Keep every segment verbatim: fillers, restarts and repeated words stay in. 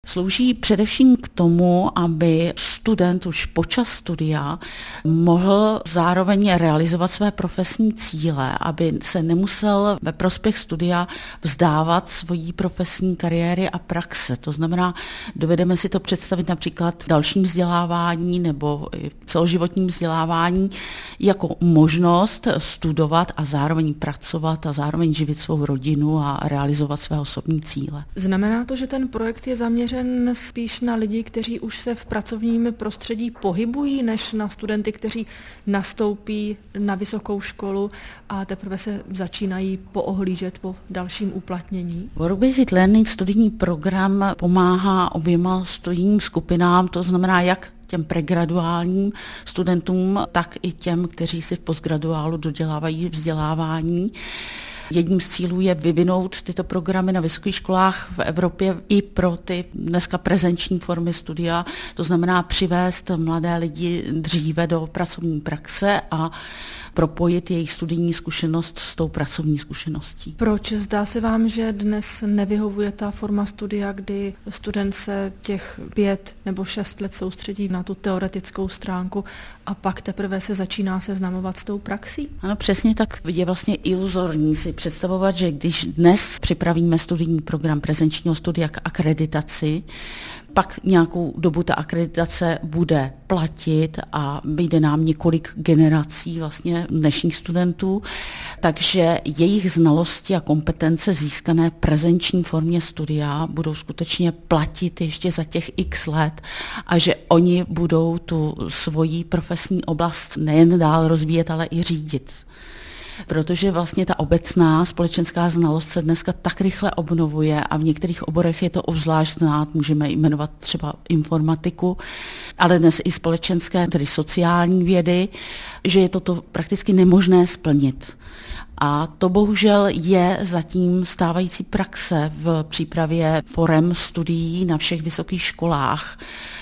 Slouží především k tomu, aby student už počas studia mohl zároveň realizovat své profesní cíle, aby se nemusel ve prospěch studia vzdávat svojí profesní kariéry a praxe. To znamená, dovedeme si to představit například v dalším vzdělávání nebo celoživotním vzdělávání jako možnost studovat a zároveň pracovat a zároveň živit svou rodinu a realizovat své osobní cíle. Znamená to, že ten projekt je zaměřen spíš na lidi, kteří už se v pracovním prostředí pohybují, než na studenty, kteří nastoupí na vysokou školu a teprve se začínají poohlížet po dalším uplatnění? Work-based learning studijní program pomáhá oběma studijním skupinám, to znamená jak těm pregraduálním studentům, tak i těm, kteří si v postgraduálu dodělávají vzdělávání. Jedním z cílů je vyvinout tyto programy na vysokých školách v Evropě i pro ty dneska prezenční formy studia, to znamená přivést mladé lidi dříve do pracovní praxe a propojit jejich studijní zkušenost s tou pracovní zkušeností. Proč? Zdá se vám, že dnes nevyhovuje ta forma studia, kdy student se těch pět nebo šest let soustředí na tu teoretickou stránku a pak teprve se začíná seznamovat s tou praxí? Ano, přesně tak. Je vlastně iluzorní si představovat, že když dnes připravíme studijní program prezenčního studia k akreditaci, pak nějakou dobu ta akreditace bude platit a vyjde nám několik generací vlastně dnešních studentů, takže jejich znalosti a kompetence získané v prezenční formě studia budou skutečně platit ještě za těch x let a že oni budou tu svoji profesní oblast nejen dál rozvíjet, ale i řídit. Protože vlastně ta obecná společenská znalost se dneska tak rychle obnovuje a v některých oborech je to obzvlášť znát, můžeme jmenovat třeba informatiku, ale dnes i společenské, tedy sociální vědy, že je toto prakticky nemožné splnit. A to bohužel je zatím stávající praxe v přípravě forem studií na všech vysokých školách.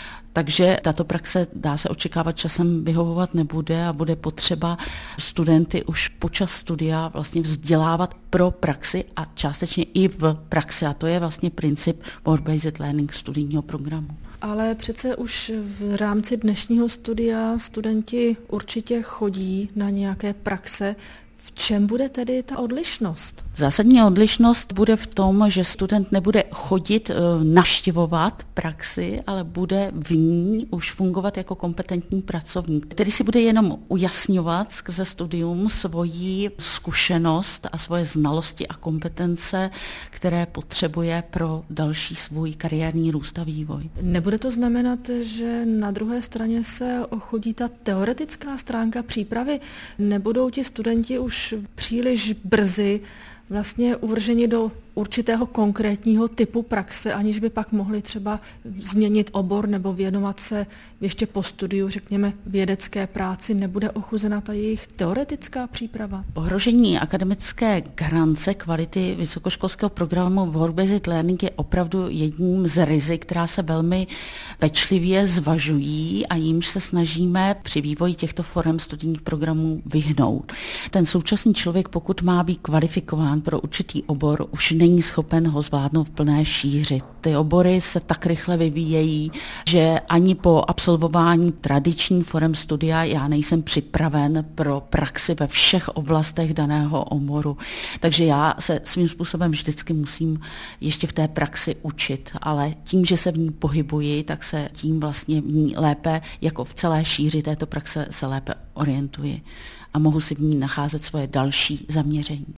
Takže tato praxe, dá se očekávat, časem vyhovovat nebude a bude potřeba studenty už počas studia vlastně vzdělávat pro praxi a částečně i v praxi. A to je vlastně princip work-based learning studijního programu. Ale přece už v rámci dnešního studia studenti určitě chodí na nějaké praxe. V čem bude tedy ta odlišnost? Zásadní odlišnost bude v tom, že student nebude chodit navštěvovat praxi, ale bude v ní už fungovat jako kompetentní pracovník, který si bude jenom ujasňovat skrze studium svoji zkušenost a svoje znalosti a kompetence, které potřebuje pro další svůj kariérní růst a vývoj. Nebude to znamenat, že na druhé straně se ochodí ta teoretická stránka přípravy? Nebudou ti studenti už příliš brzy vlastně uvrženi do určitého konkrétního typu praxe, aniž by pak mohli třeba změnit obor nebo věnovat se ještě po studiu, řekněme, vědecké práci? Nebude ochuzena ta jejich teoretická příprava? Ohrožení akademické garance kvality vysokoškolského programu work-based learning je opravdu jedním z rizik, která se velmi pečlivě zvažují a jímž se snažíme při vývoji těchto forem studijních programů vyhnout. Ten současný člověk, pokud má být kvalifikován pro určitý obor, už není schopen ho zvládnout v plné šíři. Ty obory se tak rychle vyvíjejí, že ani po absolvování tradičních forem studia já nejsem připraven pro praxi ve všech oblastech daného oboru. Takže já se svým způsobem vždycky musím ještě v té praxi učit, ale tím, že se v ní pohybuji, tak se tím vlastně v ní lépe, jako v celé šíři této praxe se lépe orientuji a mohu si v ní nacházet svoje další zaměření.